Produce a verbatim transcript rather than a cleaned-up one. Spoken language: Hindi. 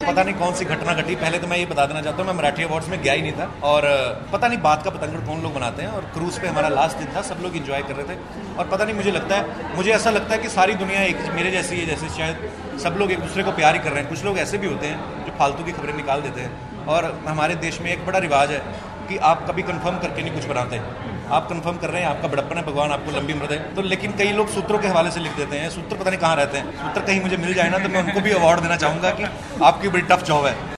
पता नहीं कौन सी घटना घटी। पहले तो मैं ये बता देना चाहता हूँ, मैं मराठी अवार्ड्स में गया ही नहीं था, और पता नहीं बात का पतंगड़ कौन लोग बनाते हैं, और क्रूज पे हमारा लास्ट दिन था, सब लोग एंजॉय कर रहे थे, और पता नहीं मुझे लगता है मुझे ऐसा लगता है कि सारी दुनिया एक मेरे जैसी है, जैसे शायद सब लोग एक दूसरे को प्यार ही कर रहे हैं। कुछ लोग ऐसे भी होते हैं जो फालतू की खबरें निकाल देते हैं, और हमारे देश में एक बड़ा रिवाज है कि आप कभी कंफर्म करके नहीं कुछ बनाते। आप कंफर्म कर रहे हैं, आपका बड़प्पन है, भगवान आपको लंबी उम्र दे। तो लेकिन कई लोग सूत्रों के हवाले से लिख देते हैं, सूत्र पता नहीं कहाँ रहते हैं। सूत्र कहीं मुझे मिल जाए ना तो मैं उनको भी अवार्ड देना चाहूँगा कि आपकी बड़ी टफ जॉब है।